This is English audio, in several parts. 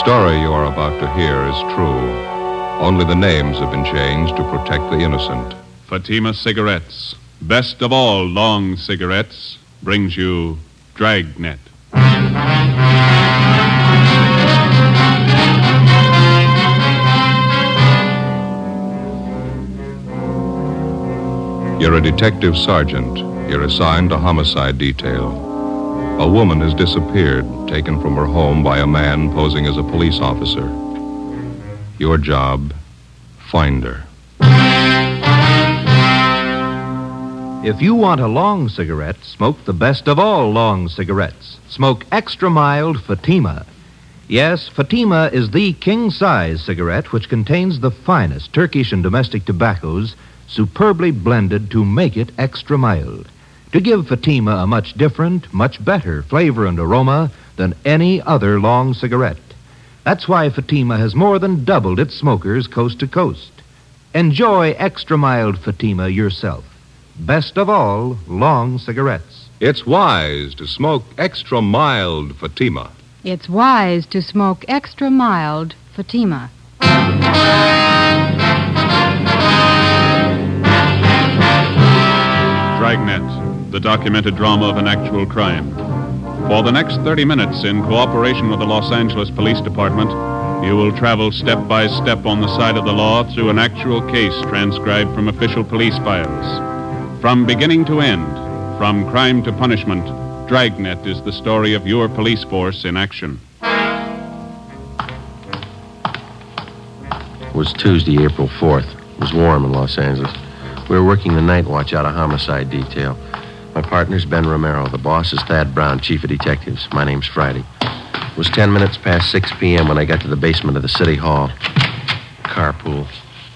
story you are about to hear is true. Only the names have been changed to protect the innocent. Fatima Cigarettes, best of all long cigarettes, brings you Dragnet. You're a detective sergeant. You're assigned to homicide detail. A woman has disappeared, taken from her home by a man posing as a police officer. Your job, find her. If you want a long cigarette, smoke the best of all long cigarettes. Smoke extra mild Fatima. Yes, Fatima is the king-size cigarette which contains the finest Turkish and domestic tobaccos superbly blended to make it extra mild, to give Fatima a much different, much better flavor and aroma than any other long cigarette. That's why Fatima has more than doubled its smokers coast to coast. Enjoy extra mild Fatima yourself. Best of all, long cigarettes. It's wise to smoke extra mild Fatima. It's wise to smoke extra mild Fatima. Dragnet, the documented drama of an actual crime. For the next 30 minutes, in cooperation with the Los Angeles Police Department, you will travel step by step on the side of the law through an actual case transcribed from official police files. From beginning to end, from crime to punishment, Dragnet is the story of your police force in action. It was Tuesday, April 4th. It was warm in Los Angeles. We were working the night watch out of homicide detail. My partner's Ben Romero. The boss is Thad Brown, chief of detectives. My name's Friday. It was 10 minutes past 6 p.m. when I got to the basement of the city hall. Carpool.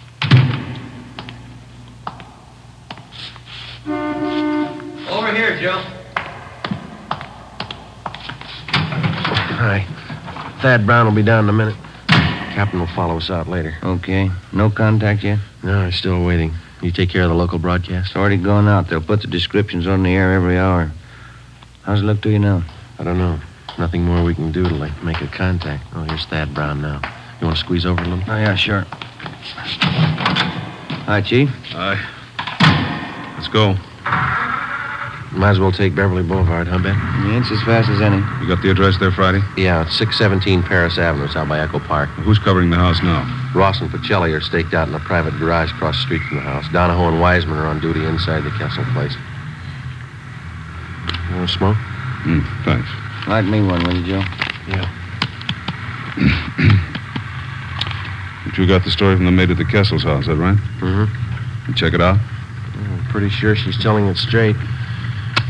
Over here, Joe. Hi. Thad Brown will be down in a minute. Captain will follow us out later. Okay. No contact yet? No, he's still waiting. You take care of the local broadcast? It's already gone out. They'll put the descriptions on the air every hour. How's it look to you now? I don't know. Nothing more we can do to, make a contact. Oh, here's Thad Brown now. You want to squeeze over a little? Oh, yeah, sure. Hi, Chief. Hi. Let's go. Might as well take Beverly Boulevard, huh, Ben? Yeah, it's as fast as any. You got the address there, Friday? Yeah, it's 617 Paris Avenue. It's out by Echo Park. Who's covering the house now? Ross and Pacelli are staked out in a private garage across the street from the house. Donahoe and Wiseman are on duty inside the Kessel place. You want to smoke? Thanks. Light me one, will you, Joe? Yeah. But you got the story from the maid at the Kessel's house, is that right? Mm-hmm. You check it out? I'm pretty sure she's telling it straight. If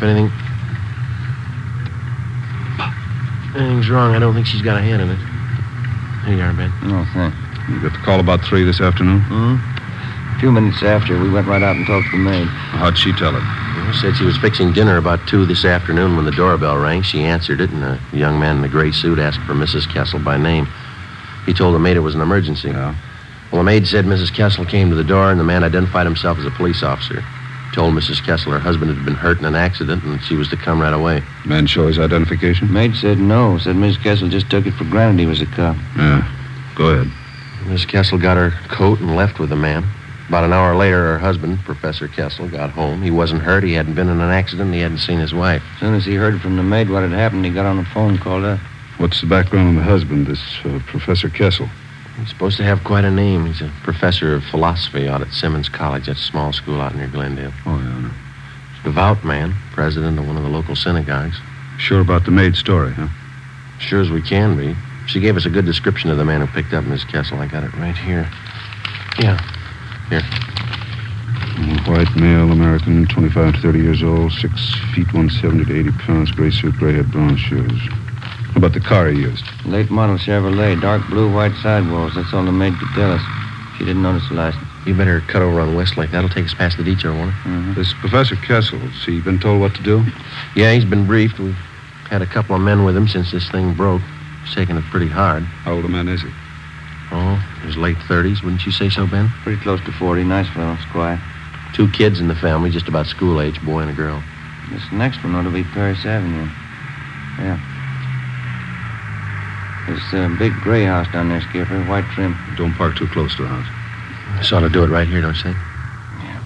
anything's wrong, I don't think she's got a hand in it. Here you are, Ben. Oh, thanks. You got the call about 3 this afternoon? A few minutes after, we went right out and talked to the maid. How'd she tell it? She said she was fixing dinner about 2 this afternoon when the doorbell rang. She answered it, and a young man in a gray suit asked for Mrs. Kessel by name. He told the maid it was an emergency. Yeah. Well, the maid said Mrs. Kessel came to the door, and the man identified himself as a police officer. Told Mrs. Kessel her husband had been hurt in an accident, and she was to come right away. Man show his identification? Maid said no. Said Miss Kessel just took it for granted he was a cop. Yeah. Go ahead. Miss Kessel got her coat and left with the man. About an hour later, her husband, Professor Kessel, got home. He wasn't hurt. He hadn't been in an accident. He hadn't seen his wife. As soon as he heard from the maid what had happened, he got on the phone and called up. What's the background on the husband, this Professor Kessel? He's supposed to have quite a name. He's a professor of philosophy out at Simmons College, that small school out near Glendale. Oh, yeah. Devout man, president of one of the local synagogues. Sure about the maid's story, huh? Sure as we can be. She gave us a good description of the man who picked up Miss Kessel. I got it right here. Yeah. Here. White male, American, 25 to 30 years old, 6 feet, 170 to 80 pounds, gray suit, gray head, brown shoes. How about the car he used? Late model Chevrolet, dark blue, white sidewalls. That's all the maid could tell us. She didn't notice the license. You better cut over on Westlake. That'll take us past the detour, won't it? Mm-hmm. This Professor Kessel, has he been told what to do? Yeah, he's been briefed. We've had a couple of men with him since this thing broke. He's taking it pretty hard. How old a man is he? Oh, his late 30s. Wouldn't you say so, Ben? Pretty close to 40. Nice fellow. It's quiet. 2 kids in the family, just about school age, boy and a girl. This next one ought to be Paris Avenue. Yeah. There's a big gray house down there, Skipper, white trim. Don't park too close to the house. This ought to do it right here, don't you think? Yeah.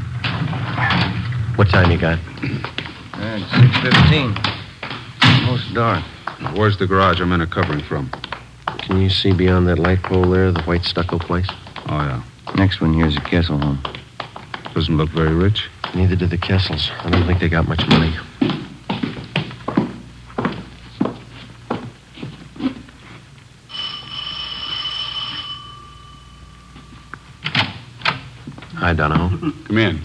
What time you got? It's 6:15. Almost dark. Where's the garage our men are covering from? Can you see beyond that light pole there, the white stucco place? Oh, yeah. Next one here's a Kessel home. Doesn't look very rich. Neither do the Kessels. I don't think they got much money. Hi, Donahoe. Come in.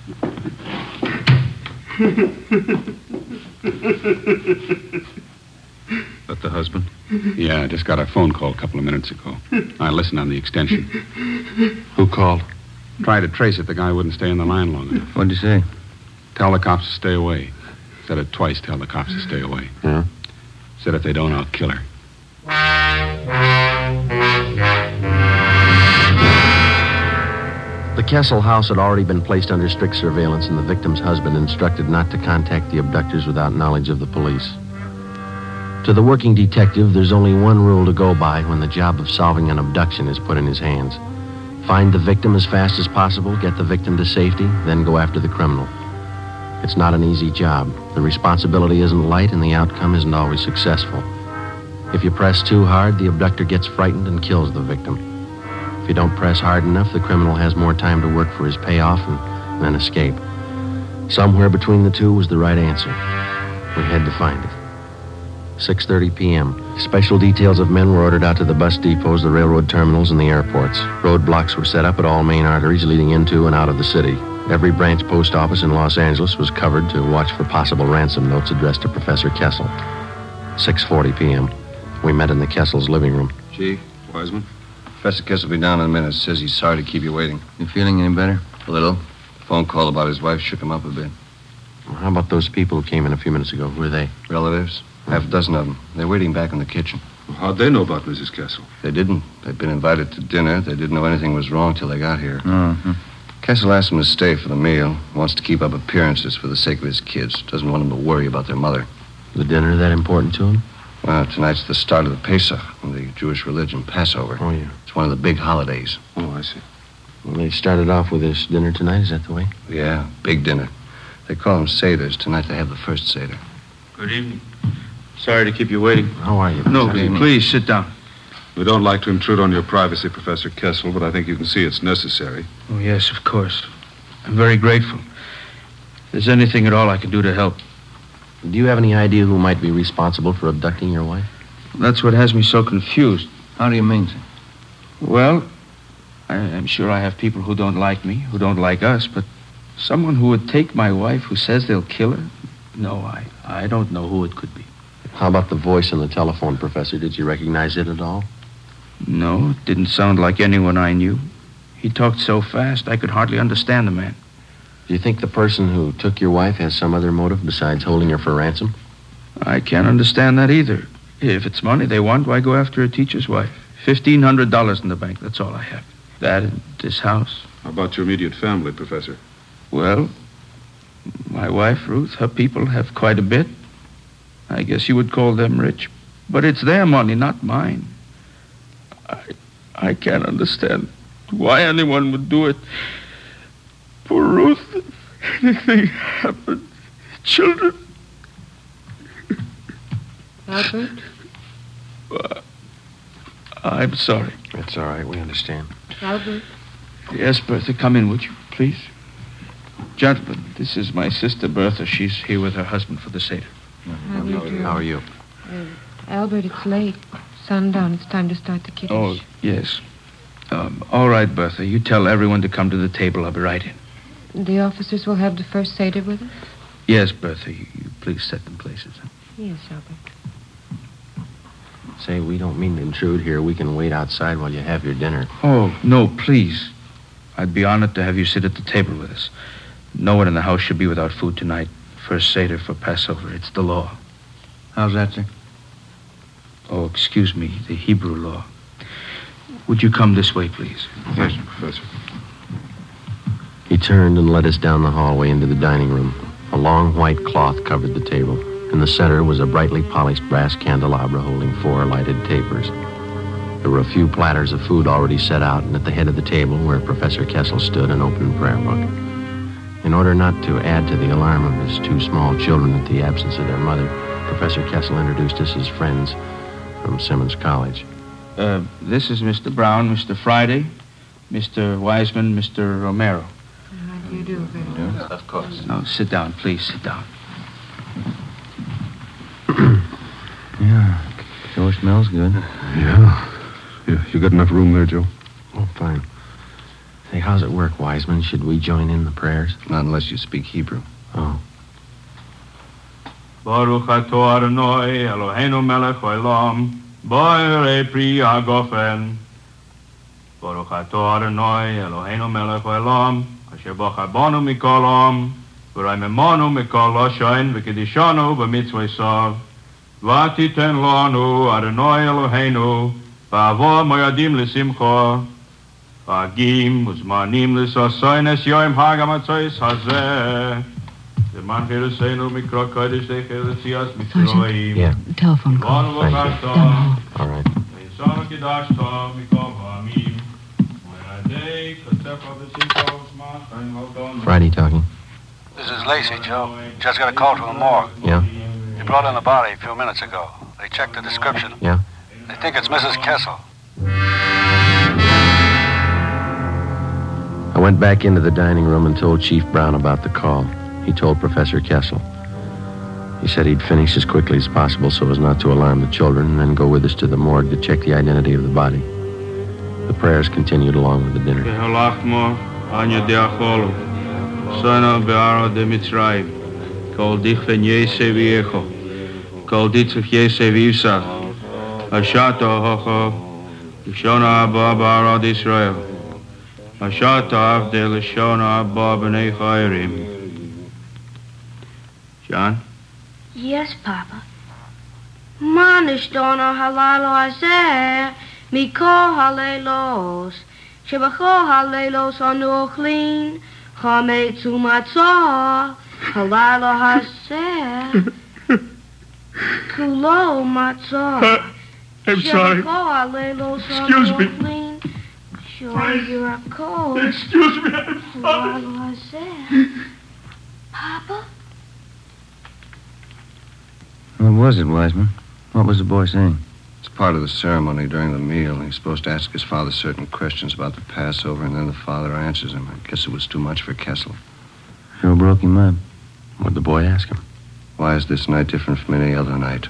That the husband? Yeah, I just got a phone call a couple of minutes ago. I listened on the extension. Who called? Tried to trace it. The guy wouldn't stay on the line long enough. What'd you say? Tell the cops to stay away. Said it twice, tell the cops to stay away. Yeah? Said if they don't, I'll kill her. The Kessel house had already been placed under strict surveillance, and the victim's husband instructed not to contact the abductors without knowledge of the police. To the working detective, there's only one rule to go by when the job of solving an abduction is put in his hands. Find the victim as fast as possible, get the victim to safety, then go after the criminal. It's not an easy job. The responsibility isn't light, and the outcome isn't always successful. If you press too hard, the abductor gets frightened and kills the victim. If you don't press hard enough, the criminal has more time to work for his payoff and then escape. Somewhere between the two was the right answer. We had to find it. 6:30 p.m. Special details of men were ordered out to the bus depots, the railroad terminals, and the airports. Roadblocks were set up at all main arteries leading into and out of the city. Every branch post office in Los Angeles was covered to watch for possible ransom notes addressed to Professor Kessel. 6:40 p.m. We met in the Kessel's living room. Chief, Wiseman? Professor Kessel will be down in a minute. Says he's sorry to keep you waiting. You feeling any better? A little. Phone call about his wife shook him up a bit. How about those people who came in a few minutes ago? Who are they? Relatives? Half a dozen of them. They're waiting back in the kitchen. Well, how'd they know about Mrs. Kessel? They didn't. They'd been invited to dinner. They didn't know anything was wrong till they got here. Mm-hmm. Kessel asked them to stay for the meal. Wants to keep up appearances for the sake of his kids. Doesn't want them to worry about their mother. The dinner that important to him? Well, tonight's the start of the Pesach, the Jewish religion, Passover. Oh, yeah. It's one of the big holidays. Oh, I see. Well, they started off with this dinner tonight. Is that the way? Yeah, big dinner. They call them Seders. Tonight they have the first Seder. Good evening. Sorry to keep you waiting. How are you? No, Professor? please sit down. We don't like to intrude on your privacy, Professor Kessel, but I think you can see it's necessary. Oh, yes, of course. I'm very grateful. If there's anything at all I can do to help. Do you have any idea who might be responsible for abducting your wife? That's what has me so confused. How do you mean, sir? Well, I'm sure I have people who don't like me, who don't like us, but someone who would take my wife who says they'll kill her? No, I don't know who it could be. How about the voice on the telephone, Professor? Did you recognize it at all? No, it didn't sound like anyone I knew. He talked so fast I could hardly understand the man. Do you think the person who took your wife has some other motive besides holding her for ransom? I can't understand that either. If it's money they want, why go after a teacher's wife? $1,500 in the bank, that's all I have. That and this house. How about your immediate family, Professor? Well, my wife, Ruth, her people have quite a bit. I guess you would call them rich. But it's their money, not mine. I can't understand why anyone would do it. Poor Ruth, if anything happened. Children. Albert? I'm sorry. That's all right. We understand. Albert? Yes, Bertha, come in, would you, please? Gentlemen, this is my sister, Bertha. She's here with her husband for the Seder. How do you do? How are you? Albert, it's late. Sundown. It's time to start the kiddush. Oh, yes. All right, Bertha. You tell everyone to come to the table. I'll be right in. The officers will have the first Seder with us? Yes, Bertha. You please set them places. Huh? Yes, Albert. Say, we don't mean to intrude here. We can wait outside while you have your dinner. Oh, no, please. I'd be honored to have you sit at the table with us. No one in the house should be without food tonight. First Seder for Passover. It's the law. How's that, sir? Oh, excuse me, the Hebrew law. Would you come this way, please? Thank you, Professor. He turned and led us down the hallway into the dining room. A long white cloth covered the table. In the center was a brightly polished brass candelabra holding 4 lighted tapers. There were a few platters of food already set out, and at the head of the table, where Professor Kessel stood, an open prayer book. In order not to add to the alarm of his 2 small children at the absence of their mother, Professor Kessel introduced us as friends from Simmons College. This is Mr. Brown, Mr. Friday, Mr. Wiseman, Mr. Romero. How do you do? Of course. No, sit down, please, sit down. Yeah, sure smells good. Yeah. You got enough room there, Joe? Oh, fine. Hey, how's it work, Wiseman? Should we join in the prayers? Not unless you speak Hebrew. Oh. Baruch atah Adonai Eloheinu melech haolam, bo'erei pri hagofen. Baruch atah Adonai Eloheinu melech haolam, asher bachar banu mikol am, v'raimemanu mikol loshain, v'kedishanu b'mitzvosav. V'atiten lanu Adonai Eloheinu, v'avo moyadim l'simcha. V'agim uzmanim l'sosoin es yoim hagamatzois hazeh. Yeah. Telephone call. Thank you. All right. Friday talking. This is Lacey, Joe. Just got a call from the morgue. Yeah? They brought in the body a few minutes ago. They checked the description. Yeah? They think it's Mrs. Kessel. I went back into the dining room and told Chief Brown about the call. He told Professor Kessel. He said he'd finish as quickly as possible so as not to alarm the children and then go with us to the morgue to check the identity of the body. The prayers continued along with the dinner. John? Yes, Papa. Manishtono halalo azeh, mikol halelos, shebachol halelos anu ochlin, chametzu matzah, halalo hazeh, kulo matzah. I'm sorry. Excuse me. Excuse me, I'm sorry. Papa? What was it, Wiseman? What was the boy saying? It's part of the ceremony during the meal. He's supposed to ask his father certain questions about the Passover, and then the father answers him. I guess it was too much for Kessel. Sure broke him up. What'd the boy ask him? Why is this night different from any other night?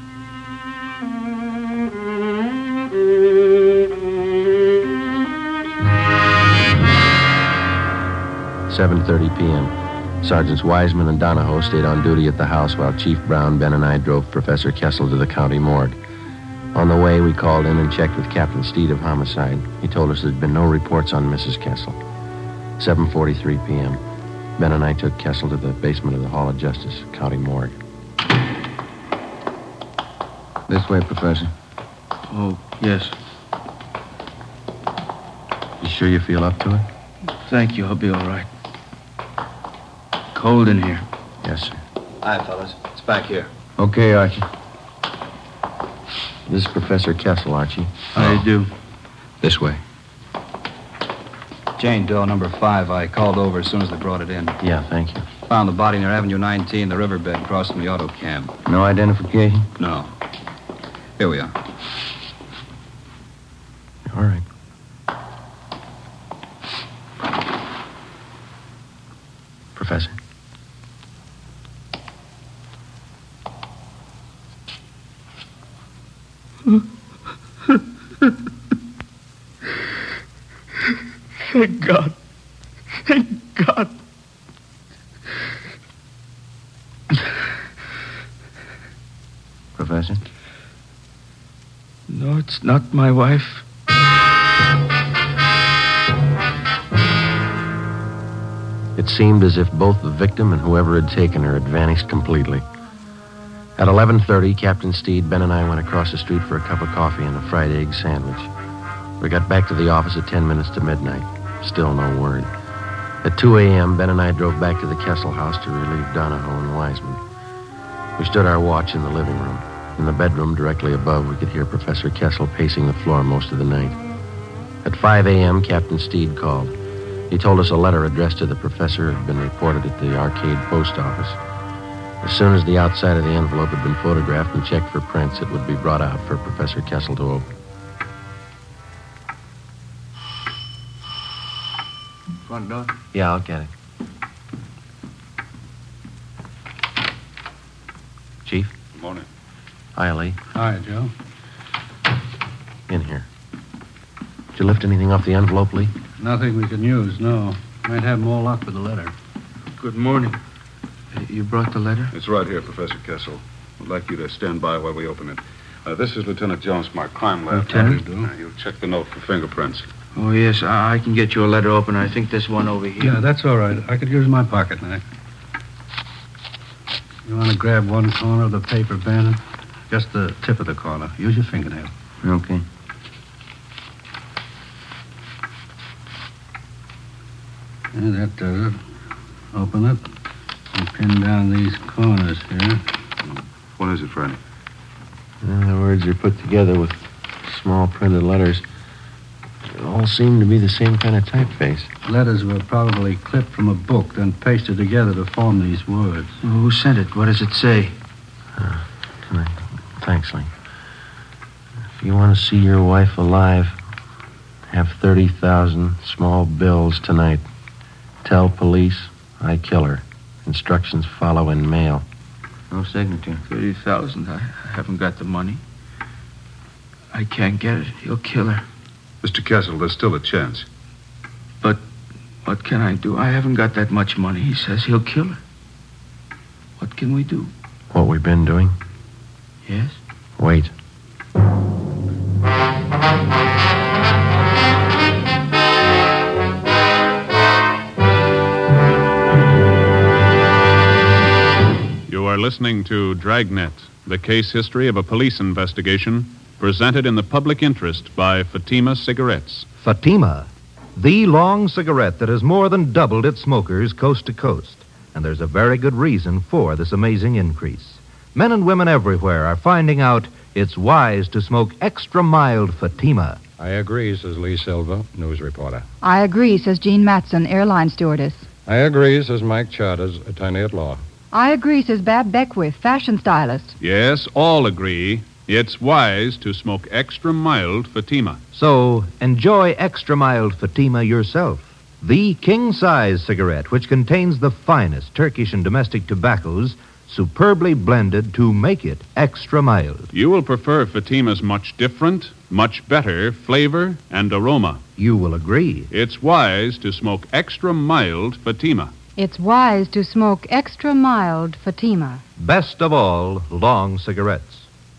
"7:30 p.m. Sergeants Wiseman and Donahoe stayed on duty at the house while Chief Brown, Ben, and I drove Professor Kessel to the county morgue. On the way, we called in and checked with Captain Steed of Homicide. He told us there'd been no reports on Mrs. Kessel. 7:43 p.m. Ben and I took Kessel to the basement of the Hall of Justice, county morgue. This way, Professor. Oh, yes. You sure you feel up to it? Thank you. I'll be all right. Cold in here. Yes, sir. Hi, fellas. It's back here. Okay, Archie. This is Professor Kessel, Archie. How do you do? This way. Jane Doe, number 5. I called over as soon as they brought it in. Yeah, thank you. Found the body near Avenue 19, the riverbed across from the auto camp. No identification? No. Here we are. All right. Professor. Thank God. Thank God. Professor? No, it's not my wife. It seemed as if both the victim and whoever had taken her had vanished completely. At 11:30, Captain Steed, Ben, and I went across the street for a cup of coffee and a fried egg sandwich. We got back to the office at 10 minutes to midnight. Still no word. At 2 a.m., Ben and I drove back to the Kessel house to relieve Donahoe and Wiseman. We stood our watch in the living room. In the bedroom directly above, we could hear Professor Kessel pacing the floor most of the night. At 5 a.m., Captain Steed called. He told us a letter addressed to the professor had been reported at the Arcade post office. As soon as the outside of the envelope had been photographed and checked for prints, it would be brought out for Professor Kessel to open. Front door? Yeah, I'll get it. Chief? Good morning. Hi, Lee. Hi, Joe. In here. Did you lift anything off the envelope, Lee? Nothing we can use, no. Might have more luck with the letter. Good morning. You brought the letter? It's right here, Professor Kessel. I'd like you to stand by while we open it. This is Lieutenant Jones from our crime lab. Lieutenant? You'll check the note for fingerprints. Oh, yes. I can get you a letter opener. I think this one over here. Yeah, that's all right. I could use my pocket knife. You want to grab one corner of the paper, Ben? Just the tip of the corner. Use your fingernail. Okay. Yeah, that does it. Open it and pin down these corners here. What is it, Freddie? The words are put together with small printed letters. They all seem to be the same kind of typeface. Letters were probably clipped from a book, then pasted together to form these words. Who sent it? What does it say? Thanks, Lee. If you want to see your wife alive, have 30,000 small bills tonight. Tell police I kill her. Instructions follow in mail. No signature. 30,000. I haven't got the money. I can't get it. He'll kill her. Mr. Kessel, there's still a chance. But what can I do? I haven't got that much money. He says he'll kill her. What can we do? What we've been doing? Yes? Wait. You are listening to Dragnet, the case history of a police investigation presented in the public interest by Fatima Cigarettes. Fatima, the long cigarette that has more than doubled its smokers coast to coast. And there's a very good reason for this amazing increase. Men and women everywhere are finding out it's wise to smoke extra mild Fatima. I agree, says Lee Silva, news reporter. I agree, says Jean Matson, airline stewardess. I agree, says Mike Charters, attorney at law. I agree, says Bab Beckwith, fashion stylist. Yes, all agree. It's wise to smoke extra mild Fatima. So enjoy extra mild Fatima yourself. The king-size cigarette, which contains the finest Turkish and domestic tobaccos, superbly blended to make it extra mild. You will prefer Fatima's much different, much better flavor and aroma. You will agree. It's wise to smoke extra mild Fatima. It's wise to smoke extra mild Fatima. Best of all, long cigarettes.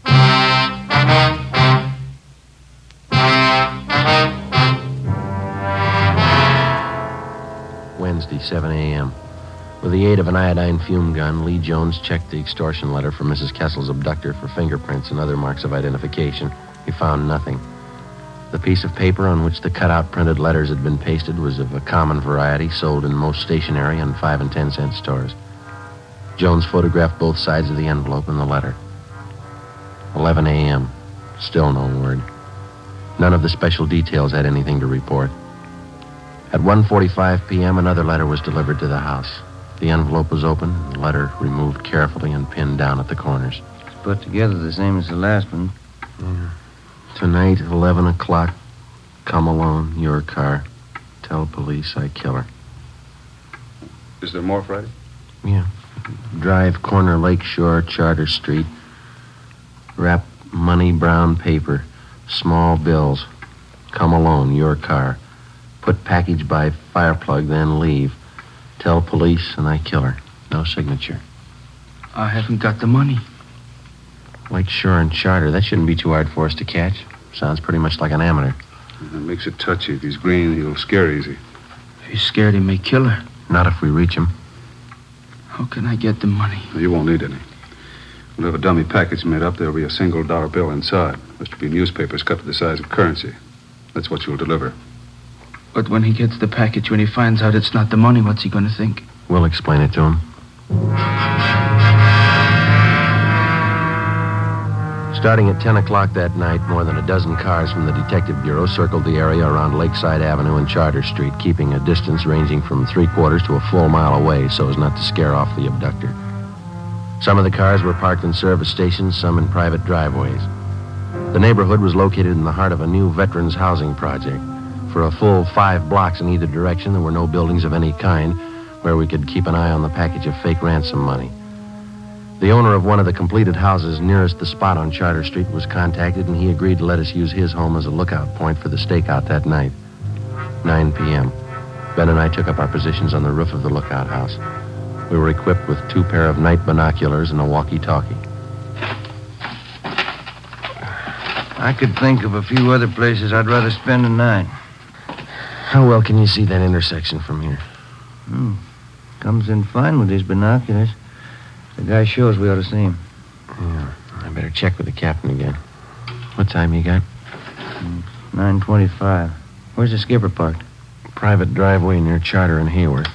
Wednesday, 7 a.m. With the aid of an iodine fume gun, Lee Jones checked the extortion letter from Mrs. Kessel's abductor for fingerprints and other marks of identification. He found nothing. The piece of paper on which the cutout printed letters had been pasted was of a common variety sold in most stationery and 5 and 10 cent stores. Jones photographed both sides of the envelope and the letter. 11 a.m. Still no word. None of the special details had anything to report. At 1:45 p.m., another letter was delivered to the house. The envelope was open, the letter removed carefully and pinned down at the corners. It's put together the same as the last one. Yeah. Tonight, 11 o'clock. Come alone, your car. Tell police I kill her. Is there more, Friday? Yeah. Drive corner Lakeshore, Charter Street. Wrap money brown paper. Small bills. Come alone, your car. Put package by fireplug, then leave. Tell police and I kill her. No signature. I haven't got the money. Lakeshore and Charter. That shouldn't be too hard for us to catch. Sounds pretty much like an amateur. That makes it touchy. If he's green, he'll scare easy. If he's scared, he may kill her. Not if we reach him. How can I get the money? You won't need any. We'll have a dummy package made up. There'll be a single dollar bill inside. There'll be newspapers cut to the size of currency. That's what you'll deliver. But when he gets the package, when he finds out it's not the money, what's he going to think? We'll explain it to him. Starting at 10 o'clock that night, more than a dozen cars from the Detective Bureau circled the area around Lakeside Avenue and Charter Street, keeping a distance ranging from 3/4 to a full mile away so as not to scare off the abductor. Some of the cars were parked in service stations, some in private driveways. The neighborhood was located in the heart of a new veterans housing project. For a full 5 blocks in either direction, there were no buildings of any kind where we could keep an eye on the package of fake ransom money. The owner of one of the completed houses nearest the spot on Charter Street was contacted, and he agreed to let us use his home as a lookout point for the stakeout that night. 9 p.m. Ben and I took up our positions on the roof of the lookout house. We were equipped with 2 pair of night binoculars and a walkie-talkie. I could think of a few other places I'd rather spend the night. How well can you see that intersection from here? Comes in fine with these binoculars. The guy shows we ought to see him. Yeah, I better check with the captain again. What time you got? 9:25. Where's the skipper parked? Private driveway near Charter and Hayward.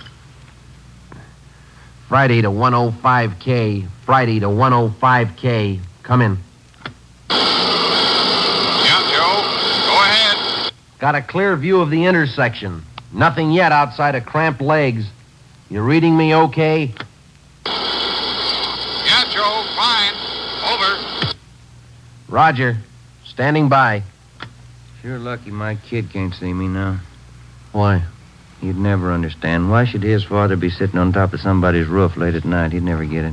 Friday to 105K. Friday to 105K. Come in. Yeah, Joe. Go ahead. Got a clear view of the intersection. Nothing yet outside of cramped legs. You reading me okay? Yeah, Joe. Fine. Over. Roger. Standing by. Sure lucky my kid can't see me now. Why? He'd never understand. Why should his father be sitting on top of somebody's roof late at night? He'd never get it.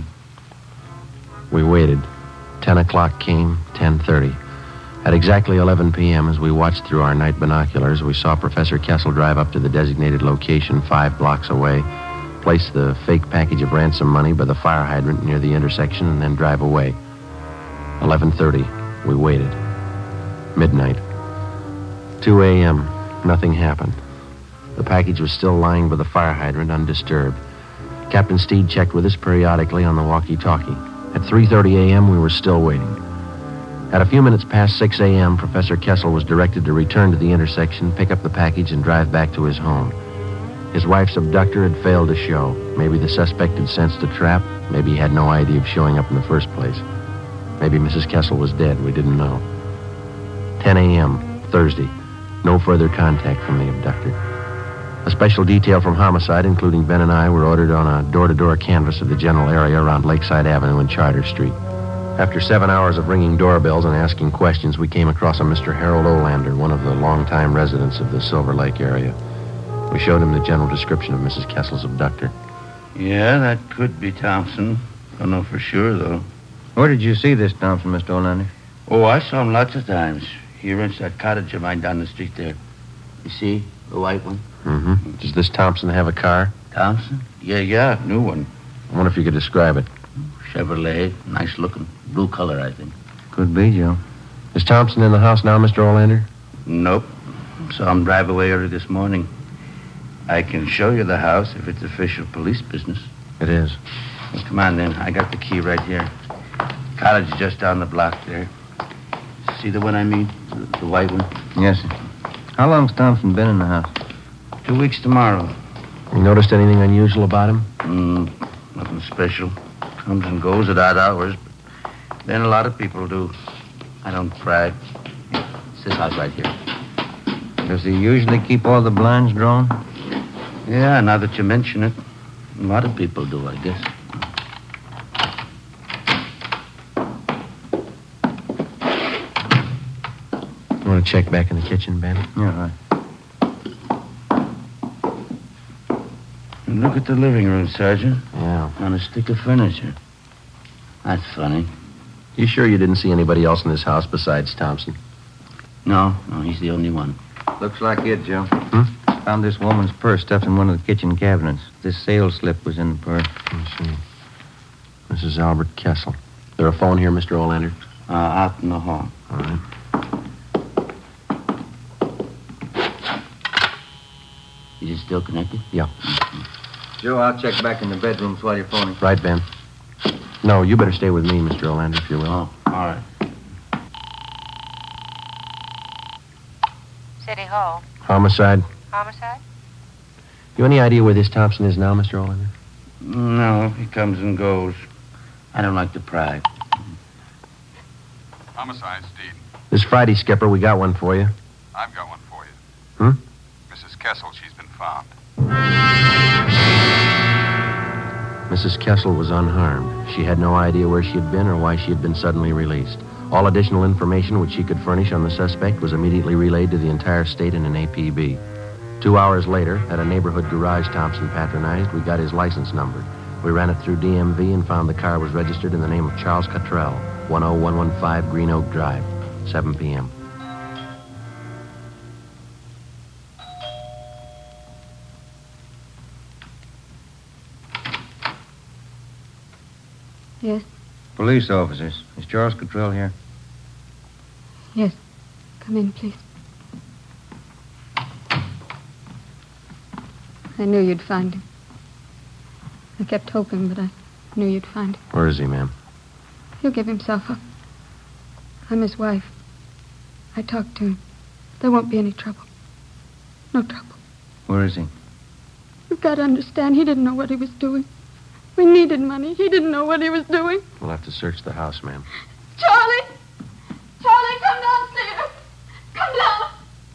We waited. 10 o'clock came, 10:30. At exactly 11 p.m., as we watched through our night binoculars, we saw Professor Kessel drive up to the designated location 5 blocks away, place the fake package of ransom money by the fire hydrant near the intersection, and then drive away. 11:30, we waited. Midnight. 2 a.m., nothing happened. The package was still lying by the fire hydrant, undisturbed. Captain Steed checked with us periodically on the walkie-talkie. At 3:30 a.m., we were still waiting. At a few minutes past 6 a.m., Professor Kessel was directed to return to the intersection, pick up the package, and drive back to his home. His wife's abductor had failed to show. Maybe the suspect had sensed a trap. Maybe he had no idea of showing up in the first place. Maybe Mrs. Kessel was dead. We didn't know. 10 a.m., Thursday. No further contact from the abductor. A special detail from Homicide, including Ben and I, were ordered on a door-to-door canvass of the general area around Lakeside Avenue and Charter Street. After 7 hours of ringing doorbells and asking questions, we came across a Mr. Harold Olander, one of the longtime residents of the Silver Lake area. We showed him the general description of Mrs. Kessel's abductor. Yeah, that could be Thompson. Don't know for sure, though. Where did you see this Thompson, Mr. Olander? Oh, I saw him lots of times. He rents that cottage of mine down the street there. You see? The white one? Mm-hmm. Does this Thompson have a car? Thompson? Yeah, new one. I wonder if you could describe it. Chevrolet, nice looking. Blue color, I think. Could be, Joe. Is Thompson in the house now, Mr. Olander? Nope. Saw him drive away early this morning. I can show you the house if it's official police business. It is. Well, come on, then. I got the key right here. Cottage is just down the block there. See the one I mean? The white one? Yes, sir. How long's Thompson been in the house? 2 weeks tomorrow. You noticed anything unusual about him? Nothing special. Comes and goes at odd hours. Then a lot of people do. I don't brag. It's this house right here. Does he usually keep all the blinds drawn? Yeah, now that you mention it. A lot of people do, I guess. You want to check back in the kitchen, Ben? Yeah, right. And look at the living room, Sergeant. Yeah. On a stick of furniture. That's funny. You sure you didn't see anybody else in this house besides Thompson? No, he's the only one. Looks like it, Joe. Found this woman's purse stuffed in one of the kitchen cabinets. This sales slip was in the purse. Let's see. Mrs. Albert Kessel. There a phone here, Mr. Olander? Out in the hall. All right. Is it still connected? Yeah. Joe, I'll check back in the bedrooms while you're phoning. Right, Ben. No, you better stay with me, Mr. Olander, if you will. Oh, all right. City Hall. Homicide. Homicide? You any idea where this Thompson is now, Mr. Olander? No, he comes and goes. I don't like to pry. Homicide, Steed. This Friday, Skipper, we got one for you. I've got one for you. Hmm? Mrs. Kessel, she's been found. Mrs. Kessel was unharmed. She had no idea where she had been or why she had been suddenly released. All additional information which she could furnish on the suspect was immediately relayed to the entire state in an APB. 2 hours later, at a neighborhood garage Thompson patronized, we got his license number. We ran it through DMV and found the car was registered in the name of Charles Cottrell, 10115 Green Oak Drive, 7 p.m. Yes? Police officers. Is Charles Cottrell here? Yes. Come in, please. I knew you'd find him. I kept hoping, but I knew you'd find him. Where is he, ma'am? He'll give himself up. I'm his wife. I talked to him. There won't be any trouble. No trouble. Where is he? You've got to understand, he didn't know what he was doing. We needed money. He didn't know what he was doing. We'll have to search the house, ma'am. Charlie! Charlie, come downstairs! Come down!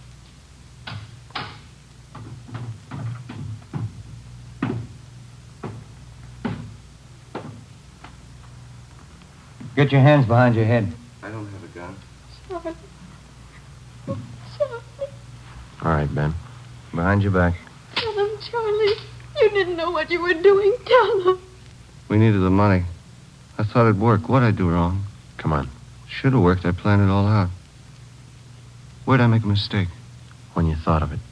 Get your hands behind your head. I don't have a gun. Charlie. All right, Ben. Behind your back. Tell him, Charlie. You didn't know what you were doing. Tell him. We needed the money. I thought it'd work. What'd I do wrong? Come on. Should have worked. I planned it all out. Where'd I make a mistake? When you thought of it.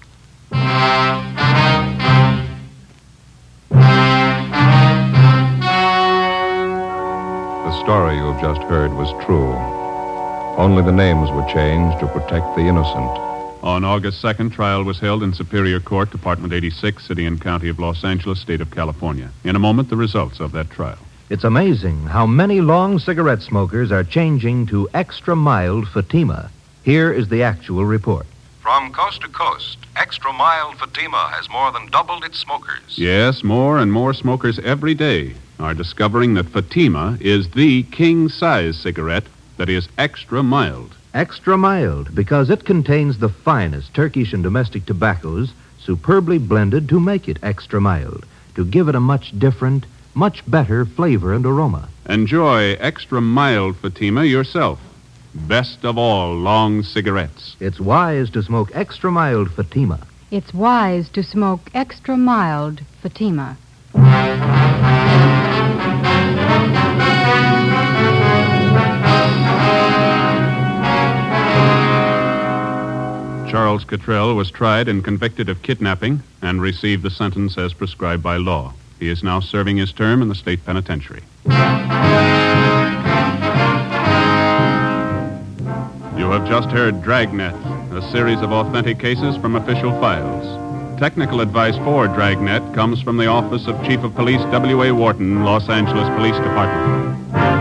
The story you have just heard was true. Only the names were changed to protect the innocent. On August 2nd, trial was held in Superior Court, Department 86, City and County of Los Angeles, State of California. In a moment, the results of that trial. It's amazing how many long cigarette smokers are changing to extra mild Fatima. Here is the actual report. From coast to coast, extra mild Fatima has more than doubled its smokers. Yes, more and more smokers every day are discovering that Fatima is the king-size cigarette that is extra mild. Extra mild because it contains the finest Turkish and domestic tobaccos superbly blended to make it extra mild, to give it a much different, much better flavor and aroma. Enjoy extra mild Fatima yourself. Best of all long cigarettes. It's wise to smoke extra mild Fatima. It's wise to smoke extra mild Fatima. Charles Cottrell was tried and convicted of kidnapping and received the sentence as prescribed by law. He is now serving his term in the state penitentiary. You have just heard Dragnet, a series of authentic cases from official files. Technical advice for Dragnet comes from the Office of Chief of Police W.A. Wharton, Los Angeles Police Department.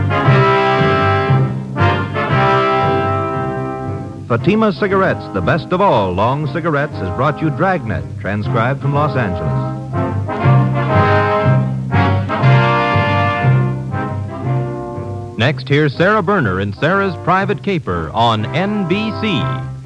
Fatima Cigarettes, the best of all long cigarettes, has brought you Dragnet, transcribed from Los Angeles. Next, here's Sarah Berner in Sarah's Private Caper on NBC.